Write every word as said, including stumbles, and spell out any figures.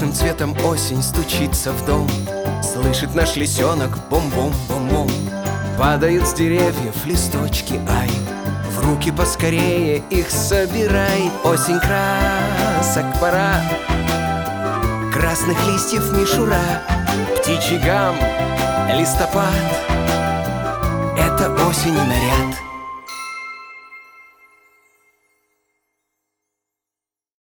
Красным цветом осень стучится в дом. Слышит наш лисенок бом-бом-бом-бом. Падают с деревьев листочки, ай, в руки поскорее их собирай. Осень красок пора, красных листьев мишура, птичий гам, листопад — это осень наряд.